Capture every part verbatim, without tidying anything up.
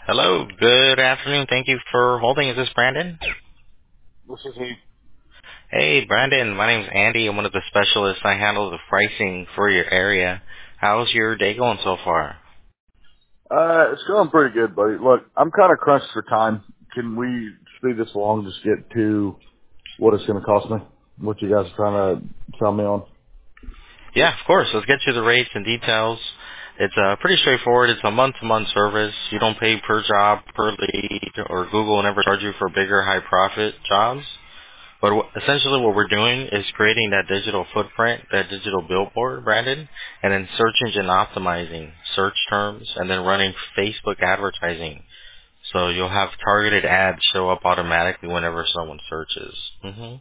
Hello, good afternoon. Thank you for holding. Is this Brandon? This is he. Hey, Brandon. My name's Andy. I'm one of the specialists. I handle the pricing for your area. How's your day going so far? Uh, it's going pretty good, buddy. Look, I'm kind of crunched for time. Can we speed this along? Just get to what it's going to cost me. What you guys are trying to tell me on? Yeah, of course. Let's get to the rates and details. It's uh, pretty straightforward. It's a month-to-month service. You don't pay per job, per lead, or Google will never charge you for bigger, high-profit jobs. But wh- essentially what we're doing is creating that digital footprint, that digital billboard, Brandon, and then search engine optimizing search terms, and then running Facebook advertising. So you'll have targeted ads show up automatically whenever someone searches. hmm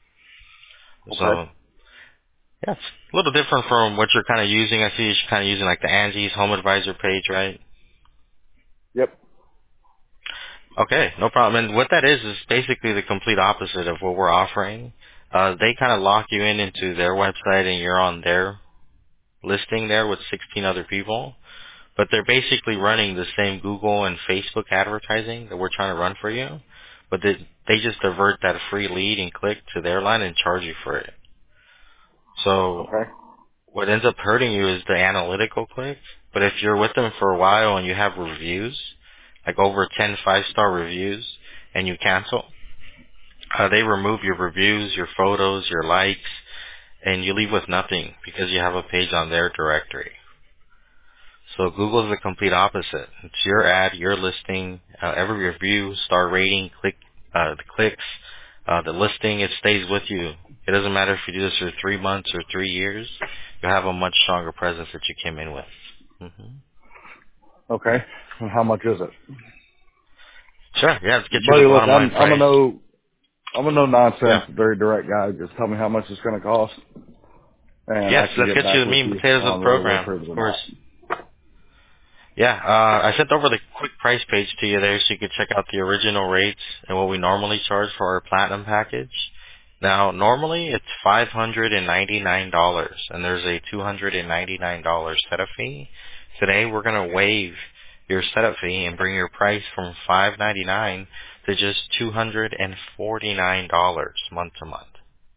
Okay. So yeah, it's a little different from what you're kind of using. I see you're kind of using like the Angie's Home Advisor page, right? Yep. Okay, no problem. And what that is is basically the complete opposite of what we're offering. Uh, they kind of lock you in into their website, and you're on their listing there with sixteen other people. But they're basically running the same Google and Facebook advertising that we're trying to run for you. But they, they just divert that free lead and click to their line and charge you for it. So Okay. what ends up hurting you is the analytical click. But if you're with them for a while and you have reviews, like over ten five-star reviews, and you cancel, uh, they remove your reviews, your photos, your likes, and you leave with nothing because you have a page on their directory. So Google is the complete opposite. It's your ad, your listing, uh, every review, star rating, click, uh, the clicks, uh, the listing, it stays with you. It doesn't matter if you do this for three months or three years. You'll have a much stronger presence that you came in with. hmm Okay. And how much is it? Sure. Yeah, let's get you Buddy, the look, bottom line I'm, I'm a price. no, I'm a no Yeah. nonsense, very direct guy. Just tell me how much it's going to cost and I Yes, can let's get get you back the with meat and you potatoes of the on whether we're program. approved Of or course. not. Yeah, uh, I sent over the quick price page to you there so you could check out the original rates and what we normally charge for our platinum package. Now, normally it's five hundred ninety-nine dollars and there's a two hundred ninety-nine dollars setup fee. Today we're going to waive your setup fee and bring your price from five hundred ninety-nine dollars to just two hundred forty-nine dollars month to month.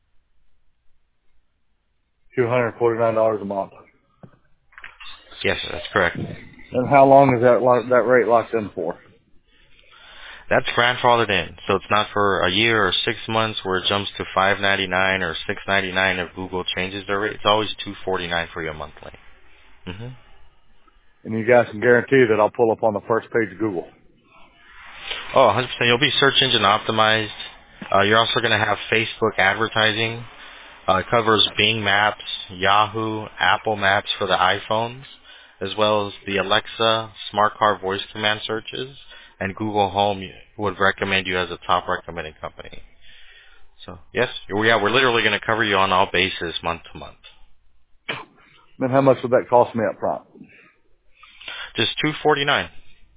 two hundred forty-nine dollars a month. Yes, that's correct. And how long is that, lo- that rate locked in for? That's grandfathered in, so it's not for a year or six months where it jumps to five ninety-nine or six ninety-nine if Google changes their rate. It's always two forty-nine for you monthly. hmm And you guys can guarantee that I'll pull up on the first page of Google. Oh, one hundred percent. You'll be search engine optimized. Uh, you're also going to have Facebook advertising. Uh, it covers Bing Maps, Yahoo, Apple Maps for the iPhones, as well as the Alexa, Smart Car voice command searches, and Google Home would recommend you as a top recommended company. So yes, yeah, we're literally going to cover you on all bases month to month. Then how much would that cost me up front? Just two forty nine.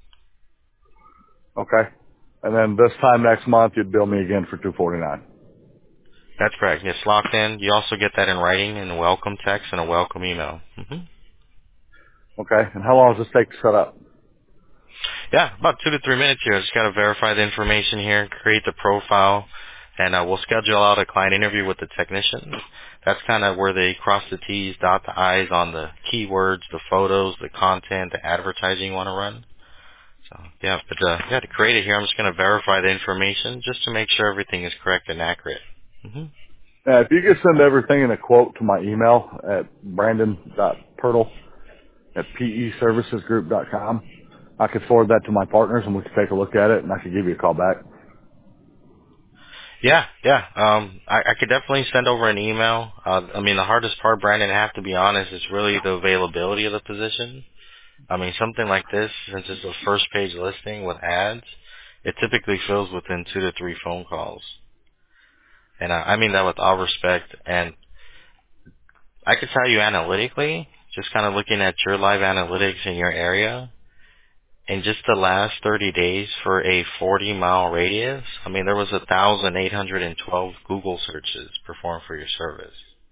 Okay. And then this time next month, you'd bill me again for two forty-nine. That's correct. It's locked in. You also get that in writing in a welcome text and a welcome email. hmm Okay. And how long does this take to set up? Yeah, about two to three minutes here. I just got to verify the information here, create the profile, and uh, we'll schedule out a client interview with the technician. That's kind of where they cross the T's, dot the I's on the keywords, the photos, the content, the advertising you want to run. So yeah, but uh, yeah, to create it here, I'm just going to verify the information just to make sure everything is correct and accurate. hmm Uh, if you could send everything in a quote to my email at brandon.pirtle at peservicesgroup.com, I could forward that to my partners and we could take a look at it and I could give you a call back. Yeah, yeah. Um, I, I could definitely send over an email. Uh, I mean, the hardest part, Brandon, I have to be honest, is really the availability of the position. I mean, something like this, since it's a first page listing with ads, it typically fills within two to three phone calls. And I, I mean that with all respect. And I could tell you analytically, just kind of looking at your live analytics in your area, in just the last thirty days for a forty mile radius, I mean, there was one thousand eight hundred twelve Google searches performed for your service.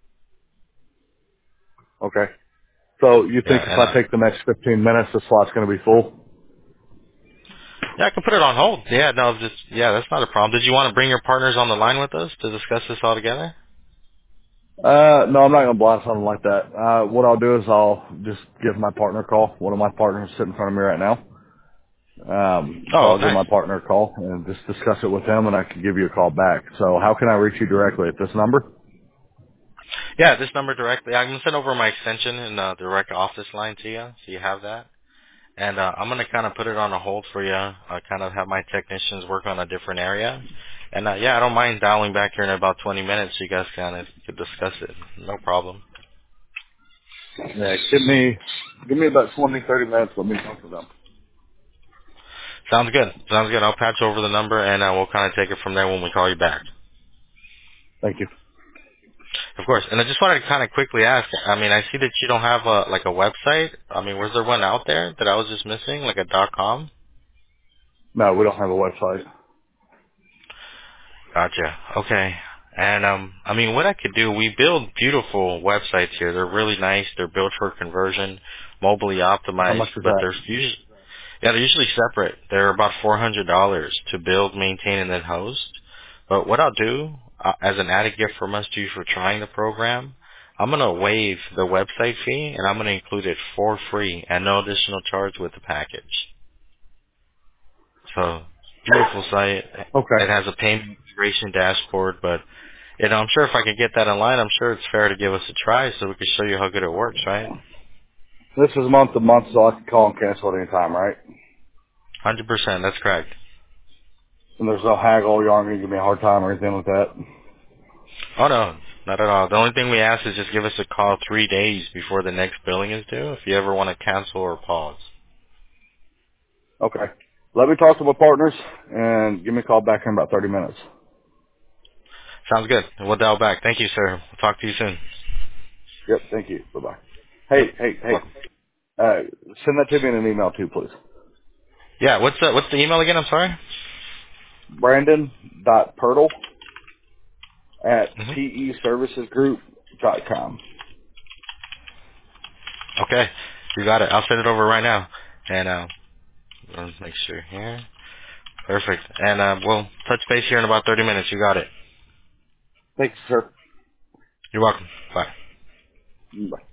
Okay. So you Yeah, think if and I uh, take the next fifteen minutes, the slot's going to be full? Yeah, I can put it on hold. Yeah, no, just yeah, that's not a problem. Did you want to bring your partners on the line with us to discuss this all together? Uh, no, I'm not gonna blast something like that. Uh, what I'll do is I'll just give my partner a call. One of my partners is sitting in front of me right now. Um, so Oh, I'll give nice. my partner a call and just discuss it with him, and I can give you a call back. So how can I reach you directly at this number? Yeah, this number directly. I'm gonna send over my extension and uh, direct office line to you, so you have that. And uh, I'm gonna kind of put it on a hold for you. I kind of have my technicians work on a different area. And uh, yeah, I don't mind dialing back here in about twenty minutes. So you guys kind of could discuss it. No problem. Yeah, give me, give me about twenty, thirty minutes. Let me talk to them. Sounds good. Sounds good. I'll patch over the number and uh, we'll kind of take it from there when we call you back. Thank you. Of course. And I just wanted to kind of quickly ask. I mean, I see that you don't have a like a website. I mean, was there one out there that I was just missing, like a dot com? No, we don't have a website. Gotcha. Okay. And um, I mean, what I could do, we build beautiful websites here. They're really nice. They're built for conversion, mobilely How optimized, much is but that? they're usually yeah, they're usually separate. They're about four hundred dollars to build, maintain, and then host. But what I'll do, uh, as an added gift from us to you for trying the program, I'm gonna waive the website fee, and I'm gonna include it for free at no additional charge with the package. So, beautiful site. Okay. It has a payment integration dashboard, but you know, I'm sure if I could get that online, I'm sure it's fair to give us a try so we can show you how good it works, right? This is month to month, so I can call and cancel at any time, right? one hundred percent, that's correct. And there's no haggle, you aren't going to give me a hard time or anything like that. Oh no, not at all. The only thing we ask is just give us a call three days before the next billing is due if you ever want to cancel or pause. Okay. Let me talk to my partners and give me a call back in about thirty minutes. Sounds good. We'll dial back. Thank you, sir. We'll talk to you soon. Yep. Thank you. Bye bye. Yep. Hey, hey, hey. Welcome. Uh, send that to me in an email too, please. Yeah, what's the, what's the email again? I'm sorry? Brandon dot Pirtle at hmm P E services group dot com. Okay. You got it. I'll send it over right now. And uh, let's make sure here. Perfect. And uh, we'll touch base here in about thirty minutes. You got it. Thanks, sir. You're welcome. Bye. Bye.